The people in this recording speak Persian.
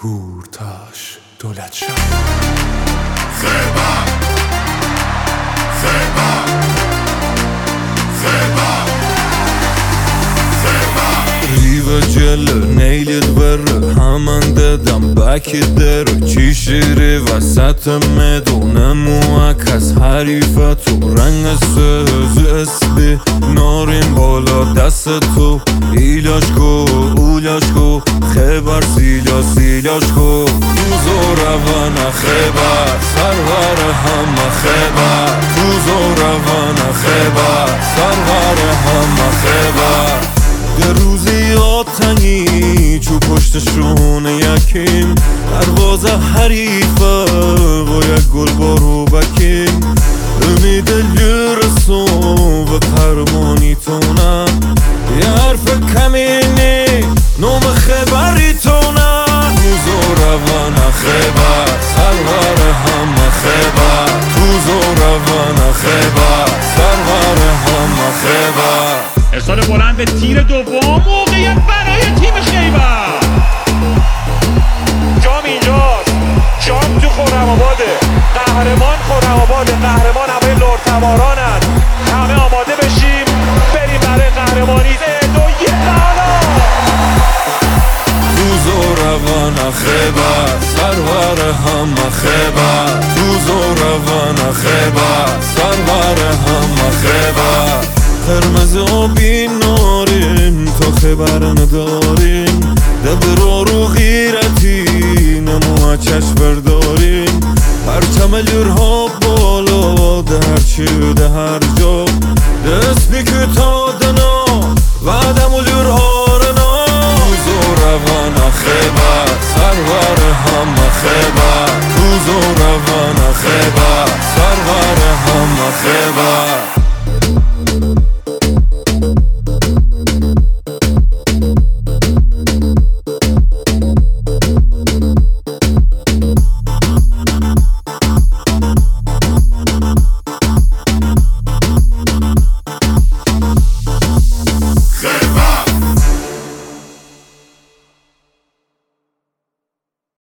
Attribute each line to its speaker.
Speaker 1: هورتاش دولت شهر
Speaker 2: خیبر خیبر خیبر
Speaker 1: ریو جلو نیلت بره همان دادم بکی درو چی شیری وسط میدونم از حریفتو رنگ سوز اسبی نارین بالا دست تو ایلاش کو اولاش کو خیبر سیلاش کو توزو روان خیبر سرور همه خیبر توزو روان خیبر سرور همه خیبر یه روزی آتنی چو پشتشون یکیم دروازه حریفه و یک گل بارو بکیم امید لرسو و قرمانی تونه یه حرف کمینی نوم خبری تونه توزو روان خیبر سرور همه خیبر توزو روان خیبر سرور همه خیبر
Speaker 3: ارسال بلند به تیر دوم موقعیت برای تیم خیبر جام اینجاست جام تو خرم‌آباده قهرمان خرم‌آباده قهرمان همه لرتوارانن همه آماده بشیم بریم برای قهرمانی 3 2 1 بالا
Speaker 1: توزو روان خیبر سرور همه خیبر توزو روان خیبر سرور همه خیبر قرمز آبی ناریم تا خبر نداریم دبرا رو غیرتی نمو چشم برداریم پرچم لرها بالا در چی ده هر جا دست بکو تا دنا بعدم لرها رنا توزو روان خیبر سرور همه خیبر توزو روان خیبر سرور همه خیبر